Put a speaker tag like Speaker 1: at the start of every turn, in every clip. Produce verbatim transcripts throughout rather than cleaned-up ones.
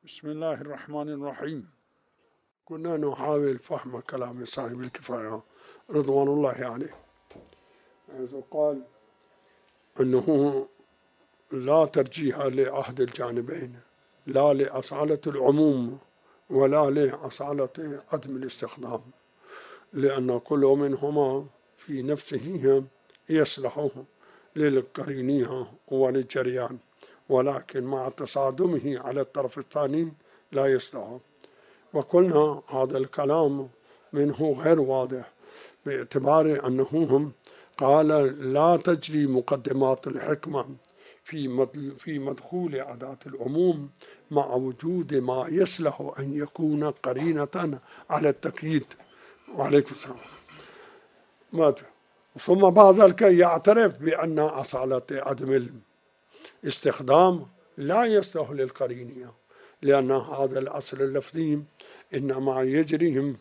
Speaker 1: بسم الله الرحمن الرحيم. كنا نحاول فهم كلام صاحب الكفاية رضوان الله عليه، حيث قال أنه لا ترجيح لأحد الجانبين، لا لأصالة العموم ولا لأصالة عدم الاستخدام، لأن كل منهما في نفسه يصلح للقرينية وللجريان، ولكن مع تصادمه على الطرف الثاني لا يصلح. وقلنا هذا الكلام منه غير واضح، باعتبار أنه قال لا تجري مقدمات الحكمة في في مدخول أداة العموم مع وجود ما يصلح أن يكون قرينة على التقييد. وعليكم السلام. ماذا؟ ثم بعد ذلك يعترف بأن أصالة عدم الاستخدام لا يصلح للقرينية، لأن هذا الأصل اللفظي إنما يجري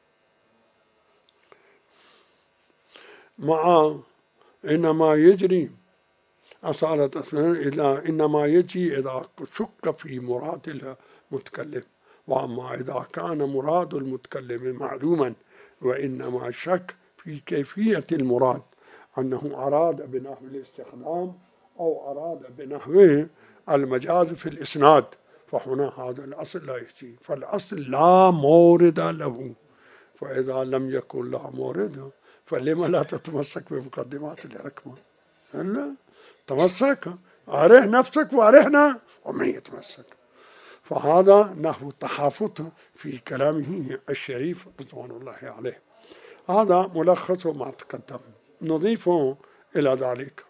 Speaker 1: مع إنما يجري أصالة إذا إنما يجي إذا شك في مراد المتكلم، وأما إذا كان مراد المتكلم معلوما وإنما الشك في كيفية المراد، أنه أراد بنحو الاستخدام أو أراد بنحو المجاز في الإسناد، فهنا هذا الأصل لا يجي، فالأصل لا مورد له. فإذا لم يكن له مورد فلما لا تتمسك بمقدمات الحكمة؟ لا تمسك، أرح نفسك وأرحنا ومن يتمسك. فهذا نحو التحافظ في كلامه الشريف رضوان الله عليه. هذا ملخص ما تقدم. نضيف إلى ذلك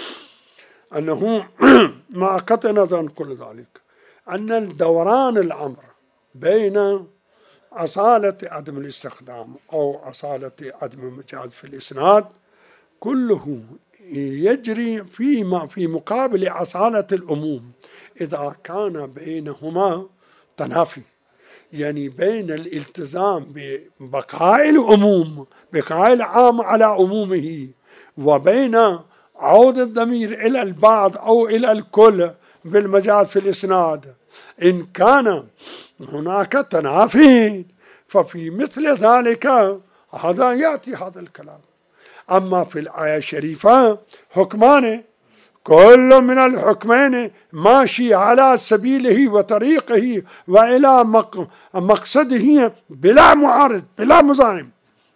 Speaker 1: أنه مع قطع نظر كل ذلك أن الدوران الأمر بين أصالة عدم الاستخدام أو أصالة عدم المجاز في الإسناد كله يجري فيما في مقابل أصالة العموم إذا كان بينهما تنافي، يعني بين الالتزام ببقاء العموم بقاء العام على عمومه وبين عودة الضمير إلى البعض أو إلى الكل بالمجاز في الإسناد. إن كان هناك تنافي ففي مثل ذلك هذا يأتي هذا الكلام. أما في الآية الشريفة حكمان كل من الحكمين ماشي على سبيله وطريقه وإلى مقصده بلا معارض بلا مزاحم،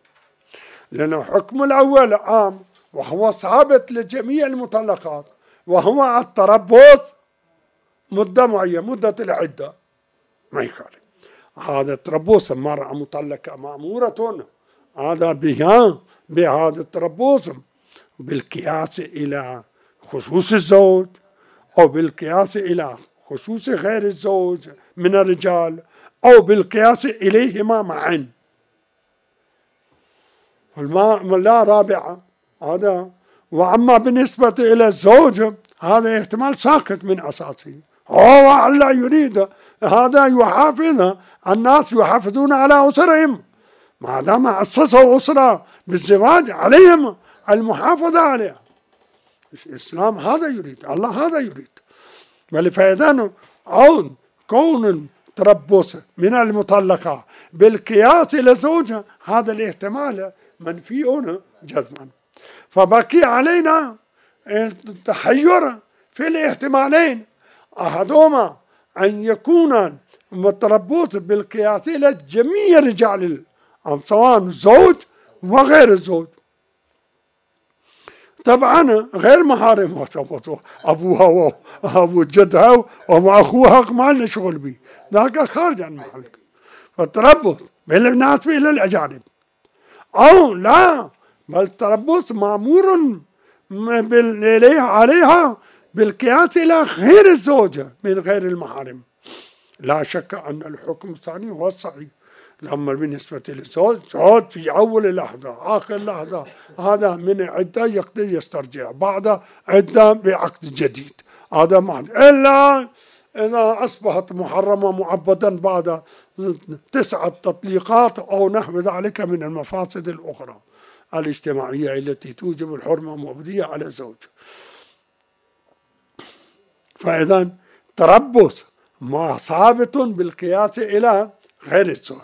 Speaker 1: لأن الحكم الأول عام وهو ثابت لجميع المطلقات، وهو التربص مدة معينة مدة العدة ما يخالف. هذا التربص المرأة مطلقة مأمورة هذا بها بهذا التربص بالقياس إلى خصوص الزوج أو بالقياس إلى خصوص غير الزوج من الرجال أو بالقياس إليهما معا. لا رابعة هذا. وأما بالنسبة إلى الزوج هذا احتمال ساقط من أساسه، هو لا يريد هذا يحافظ الناس يحافظون على أسرهم، ما دام أسسوا أسرة بالزواج عليهم المحافظة عليها. الإسلام هذا يريد، الله هذا يريد. ولفائدان عون كون تربص من المطلقة بالقياس إلى زوجها هذا الاحتمال منفي جزما، فبقي علينا التحير في الاحتمالين، أحدهما أن يكون متربص بالقياس إلى جميع رجال سواء الزوج وغير الزوج، طبعا غير محارم أبوها وأبو جدها ومع أخوها ما لنا شغل به، ذاك خارج عن محلك. فالتربص بالنسبة إلى الأجانب أو لا، بل التربص مأمور عليها بالقياس إلى غير الزوجة من غير المحارم. لا شك أن الحكم الثاني هو الصحيح. لما بالنسبة للزوج زوج في أول لحظة آخر لحظة هذا من عدة يقدر يسترجع بعد عدة بعقد جديد، هذا معنى إلا إذا أصبحت محرمة معبدا بعد تسعة تطليقات أو نحو ذلك من المفاسد الأخرى الاجتماعية التي توجب الحرمة المبدية على الزوج. فإذا تربص ما ثابت بالقياس إلى غير الزوج،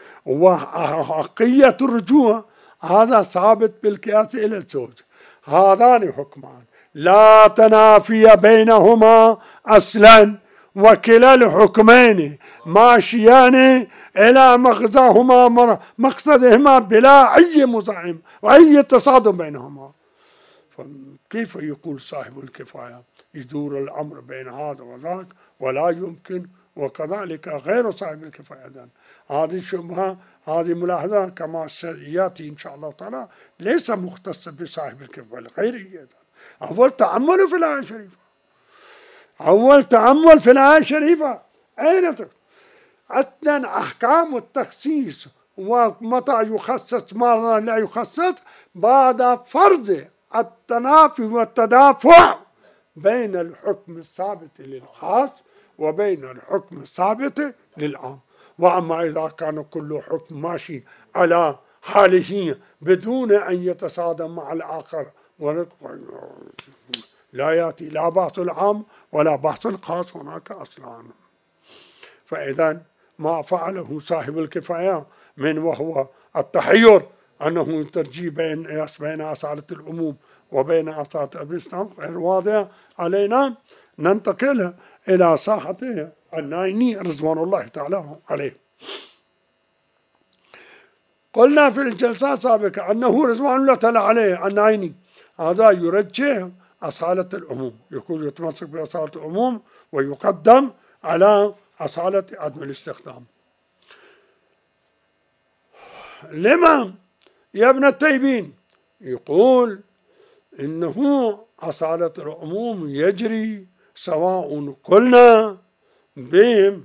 Speaker 1: وحقية الرجوع هذا ثابت بالقياس إلى الزوج. هذان حكمان لا تنافي بينهما أصلا، وكلا الحكمين ماشيان إلى مغزاهما مقصدهما بلا أي مزاحم وأي تصادم بينهما. فكيف يقول صاحب الكفاية يدور الأمر بين هذا وذاك ولا يمكن، وكذلك غير صاحب الكفاية أيضا. هذه الشبهة، هذه ملاحظة كما سيأتي إن شاء الله تعالى ليس مختص بصاحب الكفاية الغيري. أول تأمل في الآية الشريفة، أول تأمل في الآية الشريفة أين أصلا أحكام التخصيص ومتى يخصص ما لا يخصص بعد فرض التنافي والتدافع بين الحكم الثابت للخاص وبين الحكم الثابت للعام. وأما إذا كان كل حكم ماشي على حاله بدون أن يتصادم مع الآخر لا يأتي لا بحث العام ولا بحث الخاص هناك أصلا. فإذا ما فعله صاحب الكفاية من وهو التحير أنه ترجيح بين بين أصالة العموم وبين أصالة الإسلام غير واضح علينا. ننتقل إلى ساحة النايني رضوان الله تعالى عليه. قلنا في الجلسة السابقة أنه رضوان الله تعالى عليه النايني هذا يرجح أصالة العموم، يقول يتمسك بأصالة العموم ويقدم على أصالة عدم الاستخدام. لما يا ابن التيبين؟ يقول إنه أصالة العموم يجري سواء قلنا بهم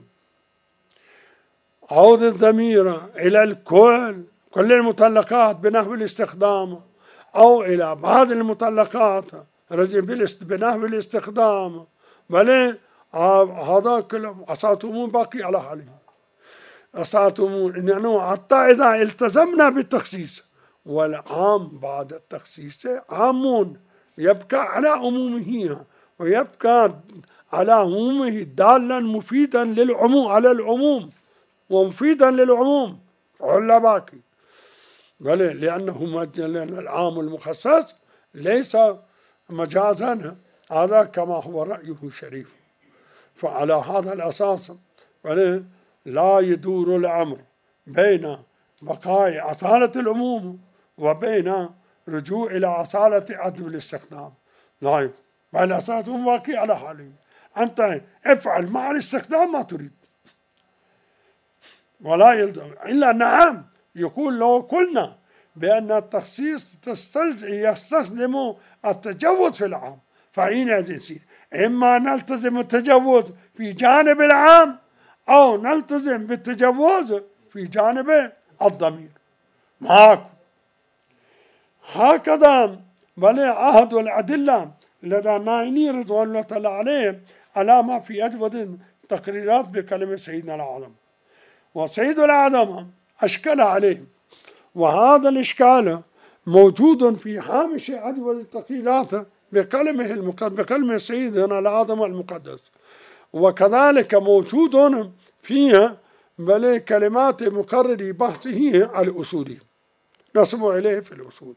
Speaker 1: عود الضمير إلى الكل كل المطلقات بنحو الاستخدام أو إلى بعض المطلقات بنحو الاستخدام، بل هذا كله أصالة العموم باقي على حاله. أصالة العموم يعني حتى إذا التزمنا بالتخصيص والعام بعد التخصيص عام يبقى على عمومه ويبقى على عمومه دالا مفيدا للعموم على العموم ومفيدا للعموم ولا باقي، بل لأنه العام المخصص ليس مجازا، هذا كما هو رأيه الشريف. فعلى هذا الأساس لا يدور الأمر بين بقاء أصالة العموم وبين رجوع إلى أصالة عدم الاستخدام. لا، بل أصالة العموم باقي على حاله. أنت افعل مع الاستخدام ما تريد ولا يلزم إلا نعم. يقول لو قلنا بأن التخصيص يستلزم التجوز في العام فحينئذ يصير إما نلتزم التجوز في جانب العام أو نلتزم بالتجوز في جانب الضمير معكم. هكذا بل عهد الأدلة لدى النايني رضوان الله تعالى عليه على ما في أجود تقريرات بكلمة سيدنا الأعظم. وسيد الأعظم أشكل عليه، وهذا الإشكال موجود في هامش أجود التقريرات بكلمه المقدس بكلمة سيدنا الأعظم المقدس، وكذلك موجود فيها بل كلمات مقرر بحثه الأصولي نسب إليه في الأصول،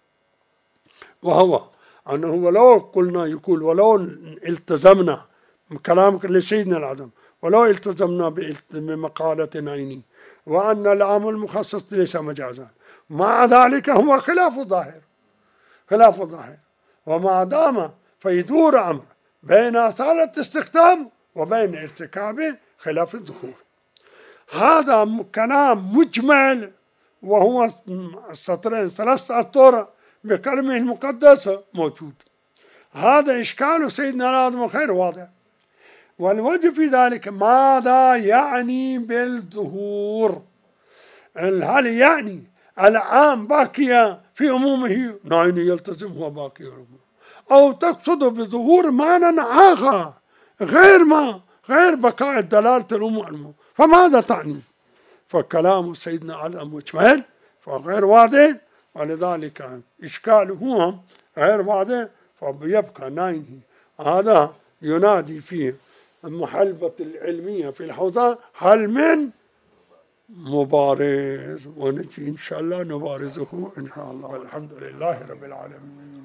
Speaker 1: وهو أنه ولو قلنا يقول ولو التزمنا كلام لسيدنا الأعظم ولو التزمنا بمقالة نايني وأن العام المخصص ليس مجازا، مع ذلك هو خلاف الظاهر خلاف الظاهر وما دام فيدور أمر بين أصالة استخدام وبين ارتكاب خلاف الظهور. هذا كلام مجمل وهو سطرين ثلاثة أسطر بكلمه المقدسة موجود. هذا إشكال سيدنا الأعظم خير واضح، والوجه في ذلك ماذا يعني بالظهور؟ هل يعني العام باقية في عمومه؟ نعم يلتزم هو باقي عمومه، أو تقصد بظهور معنى آخر غير ما غير بقاء دلالة العموم، فماذا تعني؟ فكلام سيدنا على مجمل فغير واضح، ولذلك إشكاله غير واضح فيبقى ناينه هذا ينادي فيه المحلبة العلمية في الحوزة، هل من مبارز؟ ونجي إن شاء الله نبارزه إن شاء الله. والحمد لله رب العالمين.